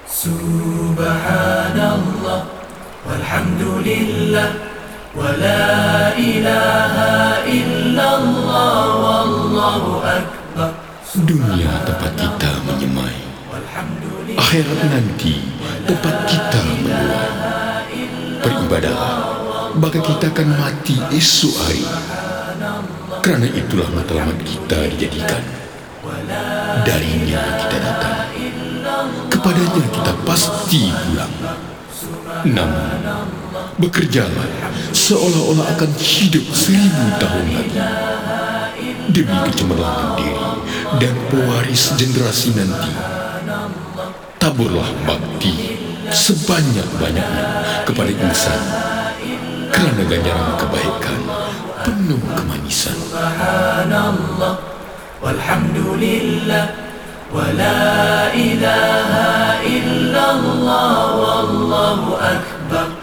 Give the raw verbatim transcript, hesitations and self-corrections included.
Subhanallah walhamdulillah wa la ilaha illallah wallahu akbar. Dunia tempat kita menyemai, akhirat nanti tempat kita menua. Beribadahlah, maka kita akan mati esok hari. Kerana itulah matlamat kita dijadikan. Darinya kita datang, kepadanya kita pasti pulang. Namun bekerjalah seolah-olah akan hidup seribu tahun lagi, demi kecemerlangan diri dan pewaris generasi nanti. Taburlah bakti sebanyak-banyaknya kepada insan, kerana ganjaran kebaikan penuh kemanisan. Subhanallah walhamdulillah wa la ilaha illallah wallahu akbar.